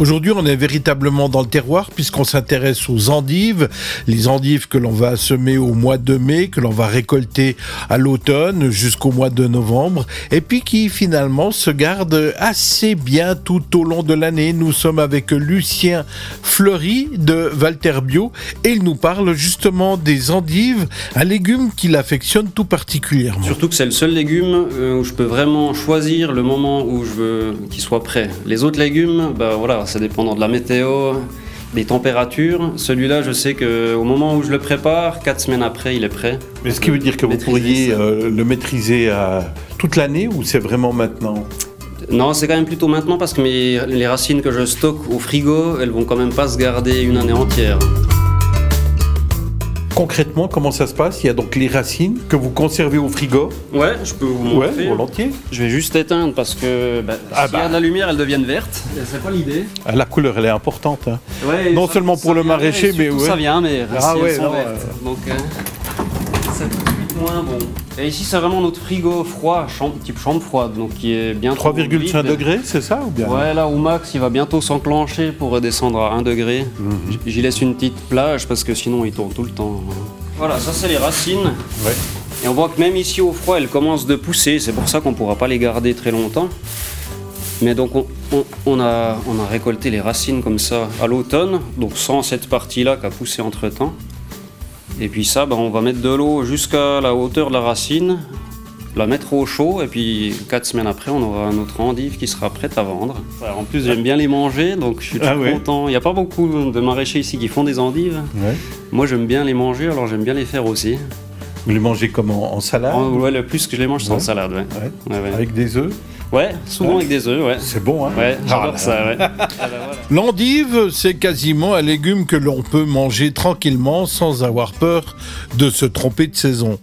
Aujourd'hui, on est véritablement dans le terroir puisqu'on s'intéresse aux endives, les endives que l'on va semer au mois de mai, que l'on va récolter à l'automne jusqu'au mois de novembre et puis qui finalement se gardent assez bien tout au long de l'année. Nous sommes avec Lucien Fleury de Walter Bio et il nous parle justement des endives, un légume qu'il affectionne tout particulièrement. Surtout que c'est le seul légume où je peux vraiment choisir le moment où je veux qu'il soit prêt. Les autres légumes, c'est dépendant de la météo, des températures. Celui-là, je sais qu'au moment où je le prépare, 4 semaines après, il est prêt. Mais ce qui veut dire que vous pourriez le maîtriser toute l'année ou c'est vraiment maintenant ? Non, c'est quand même plutôt maintenant parce que les racines que je stocke au frigo, elles vont quand même pas se garder une année entière. Concrètement, comment ça se passe ? Il y a donc les racines que vous conservez au frigo. Ouais, je peux vous montrer. Ouais, volontiers. Je vais juste éteindre parce que s'il y a de la lumière, elles deviennent vertes. C'est pas l'idée. La couleur, elle est importante. Hein. Ouais, non seulement pour le maraîcher, mais ça vient, mais elles sont vertes. Donc, c'est tout de suite moins bon. Et ici, c'est vraiment notre frigo froid, type chambre froide, donc qui est bientôt 3,5 degrés, c'est ça ou bien ? Ouais, là, au max, il va bientôt s'enclencher pour redescendre à 1 degré. J'y laisse une petite plage parce que sinon, il tourne tout le temps. Voilà, ça, c'est les racines. Ouais. Et on voit que même ici, au froid, elles commencent de pousser. C'est pour ça qu'on ne pourra pas les garder très longtemps. Mais donc, on a récolté les racines comme ça à l'automne, donc sans cette partie-là qui a poussé entre-temps. Et puis ça, on va mettre de l'eau jusqu'à la hauteur de la racine, la mettre au chaud, et puis 4 semaines après, on aura notre endive qui sera prête à vendre. En plus, j'aime bien les manger, donc je suis très content. Il n'y a pas beaucoup de maraîchers ici qui font des endives. Ouais. Moi, j'aime bien les manger, alors j'aime bien les faire aussi. Vous les mangez comment ? En salade ? Ouais, le plus que je les mange, c'est en salade. Ouais. Avec des œufs ? Ouais, souvent avec des œufs, ouais. C'est bon, hein ? Ouais, j'adore ça, ouais. L'endive, c'est quasiment un légume que l'on peut manger tranquillement sans avoir peur de se tromper de saison.